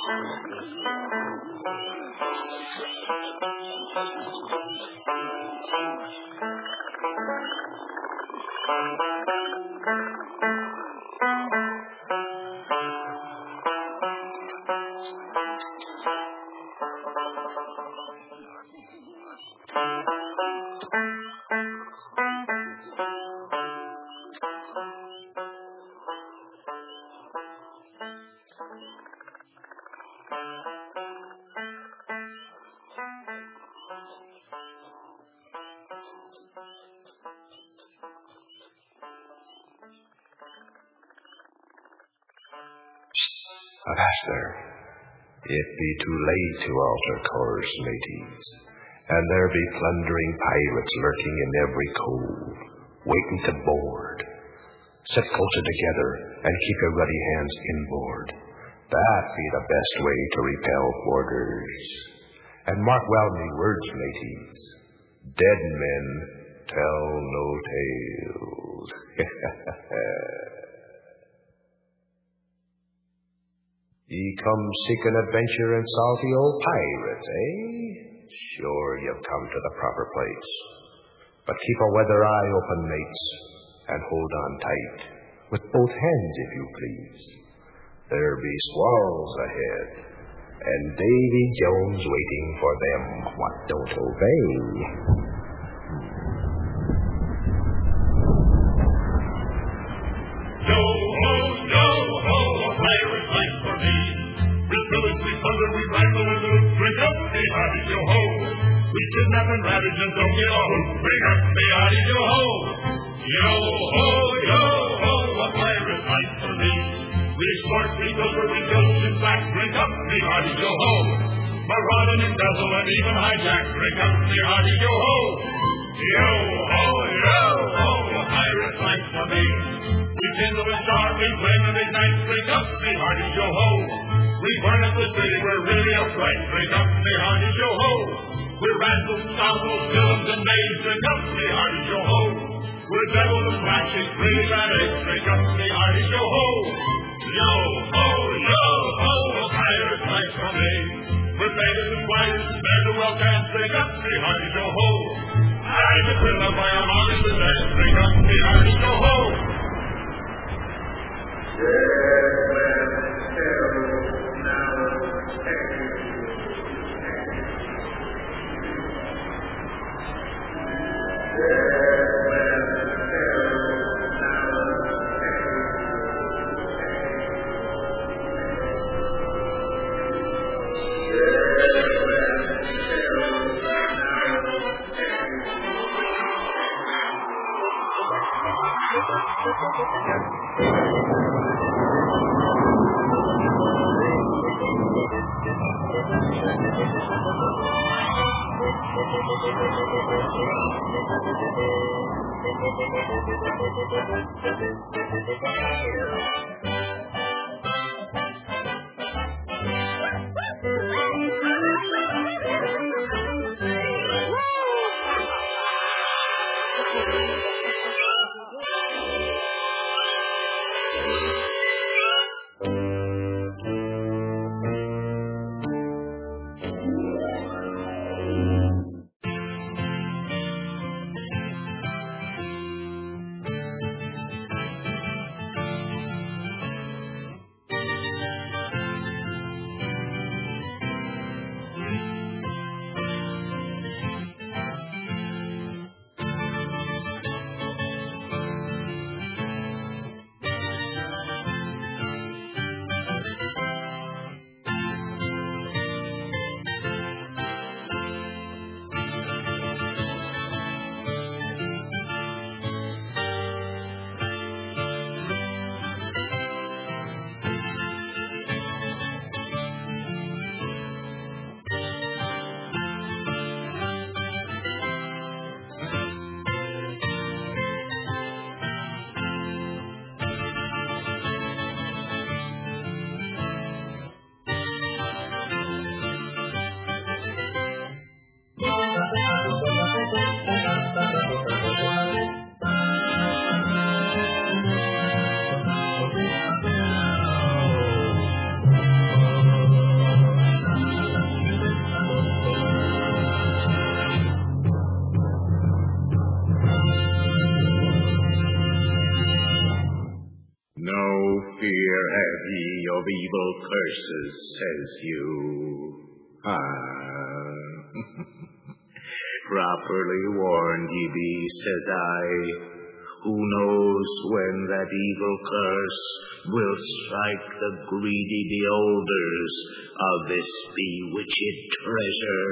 Master, it be too late to alter course, mateys, and there be plundering pirates lurking in every cove, waiting to board. Sit closer together and keep your ruddy hands inboard. That be the best way to repel boarders. And mark well me words, mateys. Dead men tell no tales. Ye come seeking adventure and salty old pirates, eh? Sure you've come to the proper place. But keep a weather eye open, mates, and hold on tight, with both hands, if you please. There be squalls ahead, and Davy Jones waiting for them what don't obey. Kidnap and ravage and don't get all bring up the yo-ho. Yo-ho, yo-ho, a pirate life for me. We sport, we filter, we filch and sack, drink up the hearty yo-ho. Maraud and embezzle and even hijack, drink up the hearty yo-ho. Yo-ho, yo-ho, a pirate life for me. We kindle and start, we flame and ignite, drink up the hearty yo-ho. We burn up the city, we're really upright, drink up the hearty yo-ho. We're rascals, scoundrels, villains, and knaves, drink up the hearty yo-ho. We're devils and flashes, pretty bad eggs, drink up the hearty yo-ho. Yo-ho, yo-ho, a pirate's life from me. We're beggars and fighters, men who well can drink up the hearty yo-ho. I'm a criminal by a honest and dead, drink up the hearty yo-ho. of evil curses, says you. Properly warned ye be, says I. Who knows when that evil curse will strike the greedy beholders of this bewitched treasure?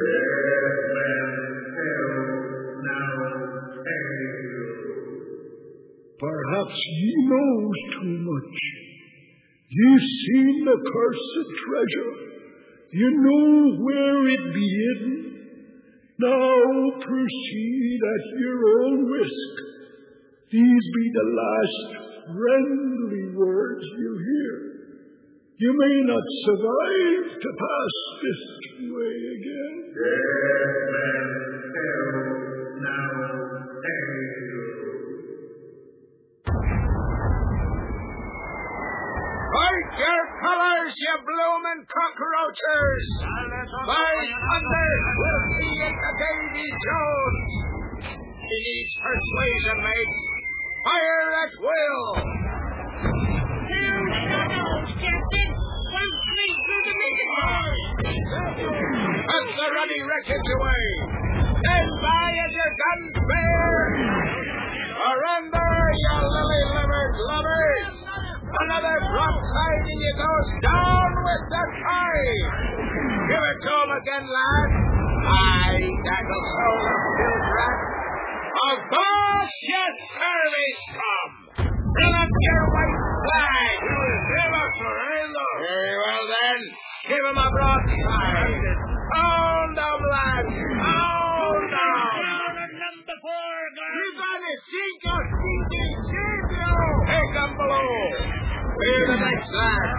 Perhaps ye knows too much. Ye've seen the cursed treasure. You know where it be hidden. Now proceed at your own risk. These be the last friendly words you'll hear. You may not survive to pass this way again. Fight your colors, you bloomin' cockroaches! By thunder, we'll see it to Davy Jones! He needs persuasion, mates. Fire at will! Here shadows, Captain! One straight through the midnight! Put the ruddy wreckage away! Stand by as your guns bear! Surrender, you lily-livered lovers! Another broadside and you goes down with the tide! Give it to 'em again, lad! Aye, that'll show them Bill's rat! Of course, your service come! Bring up your white flag! Never surrender! Very well, then. Give 'em a broadside! Pound 'em, lads! Pound 'em! Number 4, guard! You gonna sink or sinking ship, you! Take 'em below! Clear the decks, lads!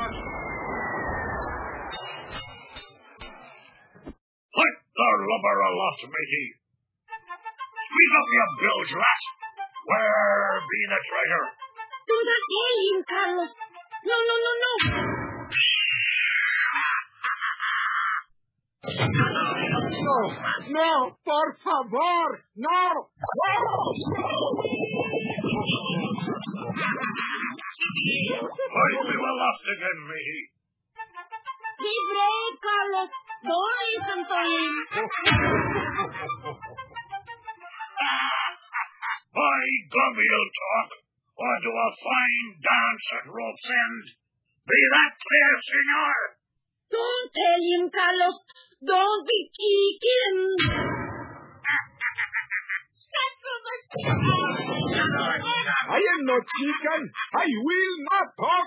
Let the lubber a lot, matey. Squeeze up your bilge, rat. Where be the treasure? Do not tell him, Carlos. No. No, por favor, no! Why, we were lost again, matey. He's brave, Carlos. Don't listen to him. By gum, he'll talk, or do a fine dance at rope's end. Be that clear, senor? Don't tell him, Carlos. Don't be cheeking. I am not chicken. I will not talk.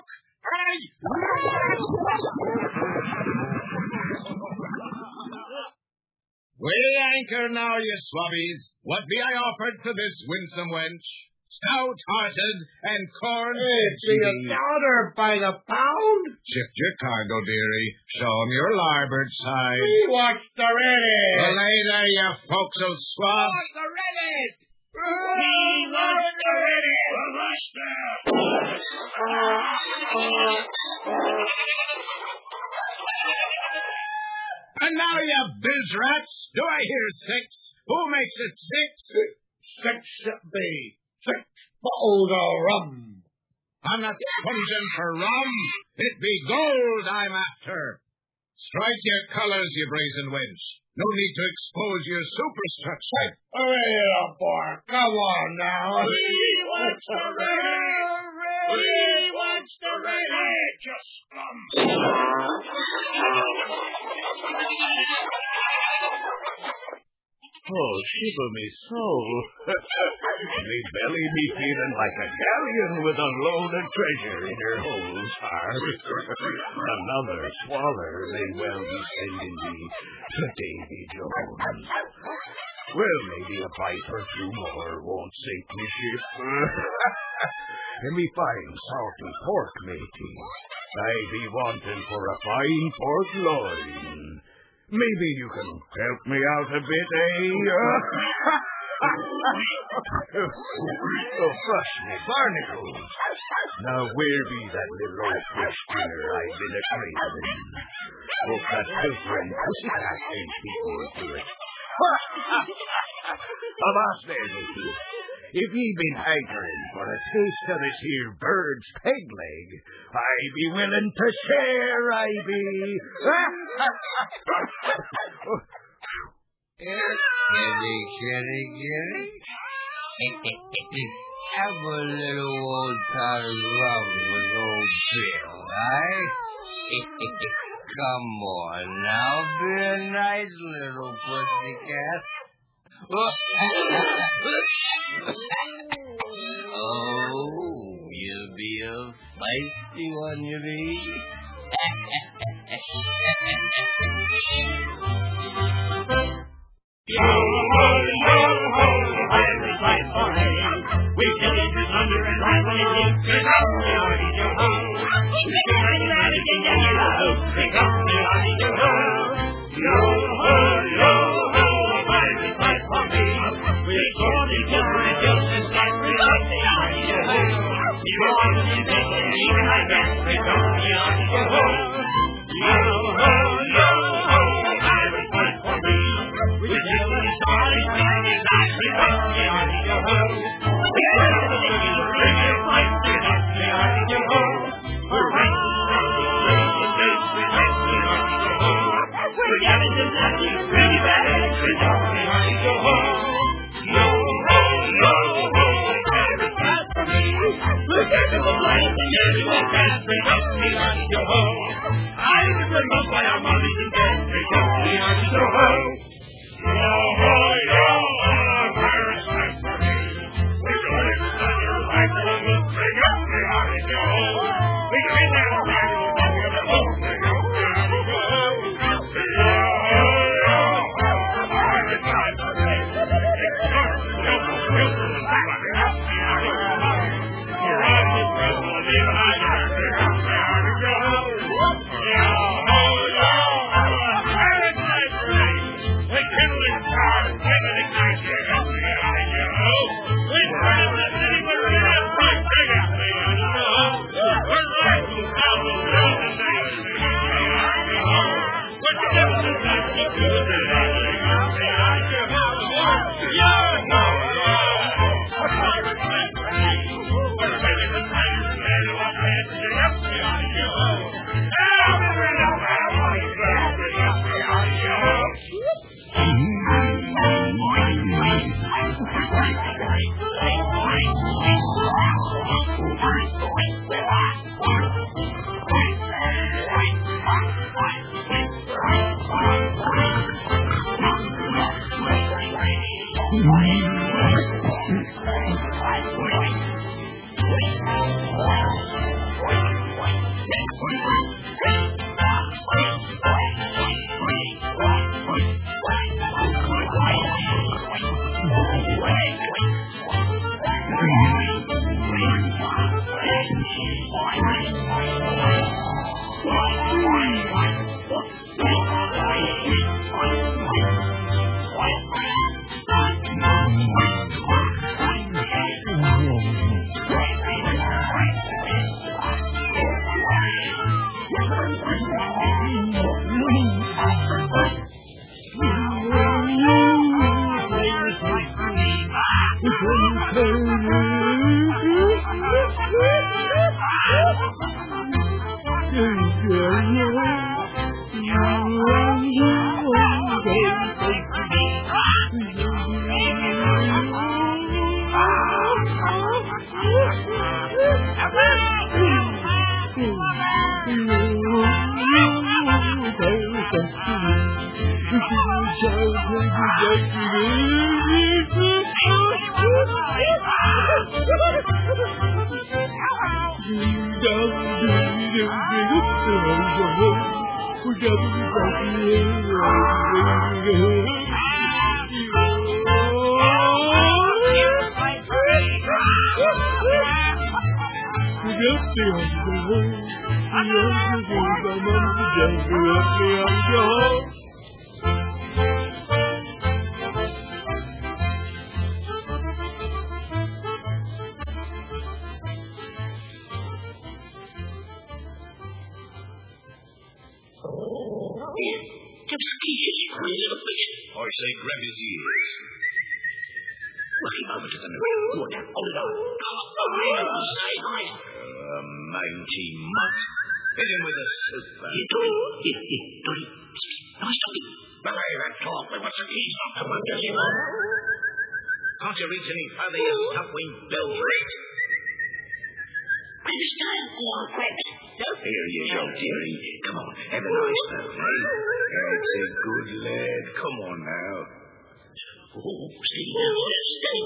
Weigh anchor now, ye swabbies. What be I offered to this winsome wench? Stout-hearted and corn-fed. $1 by the pound? Shift your cargo, dearie. Show 'em your larboard side. We watch the ready. Well, lay there, you forecastle swab. Watch the ready. We want the ready. Rush there. And now, you bilge rats, do I hear 6? Who makes it 6? 6 it be. 6 bottles of rum. I'm not sponging for rum. It be gold I'm after. Strike your colors, you brazen wench. No need to expose your superstructure. Hurry up, boy. Come on now. We want the ready. We want the ready. Just come. Oh, shiver me soul. Me belly be feeling like a galleon with a load of treasure in her hold, sir. Another swaller may well be sending me to Davy Jones. Well, maybe a bite or 2 more won't sink me ship. And me fine salty pork, matey. I be wanting for a fine pork loin. Maybe you can help me out a bit, eh? Oh, flush me barnacles. Now, where be that little old fish dinner I've been a-craving? Hope that filter and pussy-cat ain't equal to it. Avast there, matey. if ye been hankering for a taste of this here bird's peg leg, I be willing to share, I be. Kitty. Have a little old pot of rum with old Bill, Come on now, be a nice little pussycat. Oh, you be a feisty one, you be. Yo ho, pirates fight for hay. We kill each under and ride when it is. Pick up the arty yo ho. Pick up the arty yo ho. Pick up the arty yo ho. Yo ho, pirates fight for me. We surely kill my children, start pick up the arty yo ho. You want to be bacon, even I guess. Pick up the arty yo ho. Yo ho, pirates fight for me. We kill the starry flag as I pick up the arty yo ho. We kill the bring your fight, pick up the arty yo ho. We're right from the place, pick up the arty yo ho. We're getting to nothing pretty bad, pick up the arty yo ho. Yo ho, pirates fight for me. Look at the light and everyone can pick up the arty yo ho. I was bring up by our mommies and dads, pick up the arty yo ho. Yo ho, pirates fight for me. We're going to stand your life and we'll bring up the arty yo ho. We can never find you when we're the whole bring up the arty yo ho. Yo ho, pirates fight for me. Look him over to the new. Go on now, hold it on. Stay quiet. Mangy mutt. Hit him with a super. Dolly. Nice Dolly. Belay that talk. We want some keys off the one, does he want? Can't you reach any further, you stuff-wing bilge-rate? Understand? Go on, quick. Here you go, dearie. Come on, have a nice birthday. That's a good lad. Come on now. Oh, steady now, steady.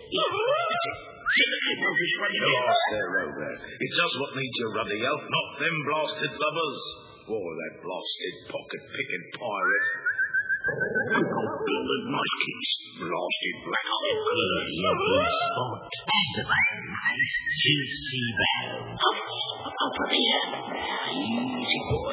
It's us what needs your ruddy elf, not them blasted lovers. Or that blasted pocket-picking pirate. Nice kids. Blasted black hole. Sport. That's a very nice, juicy bell. Over here. Easy, boy.